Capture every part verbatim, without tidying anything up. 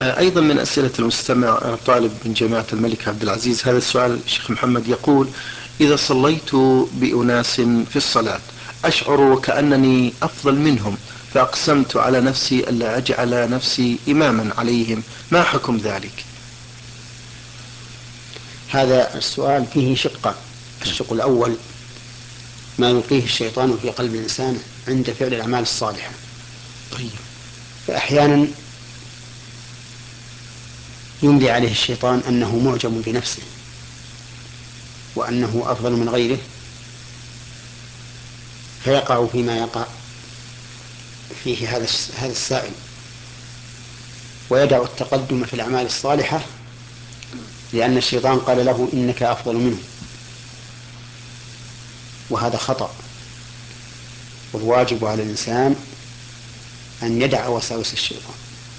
أيضا من أسئلة المستمع، أنا طالب من جامعة الملك عبد العزيز. هذا السؤال الشيخ محمد يقول: إذا صليت بأناس في الصلاة أشعر وكأنني أفضل منهم، فأقسمت على نفسي ألا أجعل نفسي إماما عليهم، ما حكم ذلك؟ هذا السؤال فيه شقان. الشق الأول ما يلقيه الشيطان في قلب الإنسان عند فعل الأعمال الصالحة. طيب. فأحيانا يملي عليه الشيطان أنه معجب بنفسه وأنه أفضل من غيره، فيقع فيما يقع فيه هذا هذا السائل، ويدع التقدم في الأعمال الصالحة لأن الشيطان قال له إنك أفضل منه، وهذا خطأ. والواجب على الإنسان أن يدع وساوس الشيطان،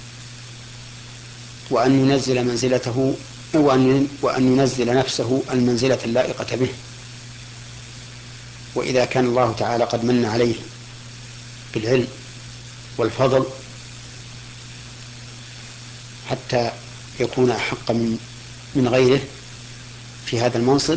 وأن ينزل منزلته وأن وأن ينزل نفسه المنزلة اللائقة به. وإذا كان الله تعالى قد من عليه بالعلم والفضل حتى يكون أحق من من غيره في هذا المنصب،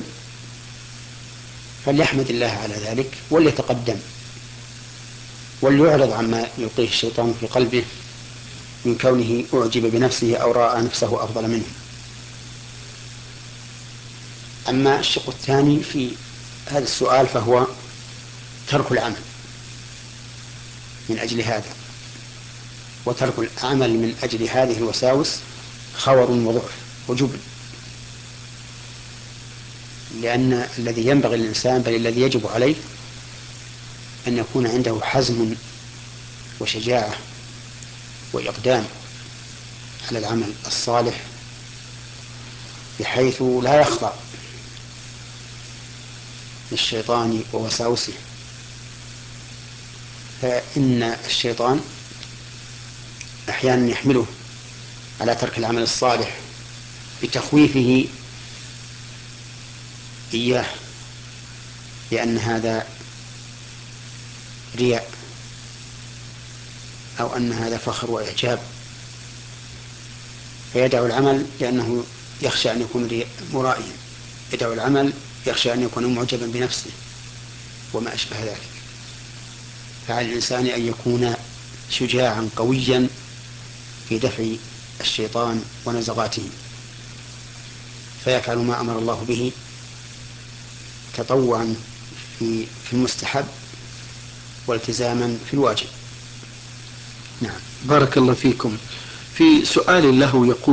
فليحمد الله على ذلك وليتقدم، وليعرض عما يلقيه الشيطان في قلبه من كونه أعجب بنفسه أو رأى نفسه أفضل منه. أما الشق الثاني في هذا السؤال فهو ترك العمل من أجل هذا، وترك العمل من أجل هذه الوساوس خور وضعف وجبن، لأن الذي ينبغي للإنسان بل الذي يجب عليه أن يكون عنده حزم وشجاعة وإقدام على العمل الصالح بحيث لا يخضع للشيطان ووساوسه. فإن الشيطان أحيانا يحمله على ترك العمل الصالح بتخويفه إياه، لأن هذا رياء أو أن هذا فخر وإعجاب، فيدع العمل لأنه يخشى أن يكون مرائيا، يدع العمل يخشى أن يكون معجبا بنفسه وما أشبه ذلك. فعلى الإنسان أن يكون شجاعا قويا في دفع الشيطان ونزغاته، فيفعل ما أمر الله به تطوعا في في المستحب والتزاما في الواجب. نعم. بارك الله فيكم. في سؤال له يقول: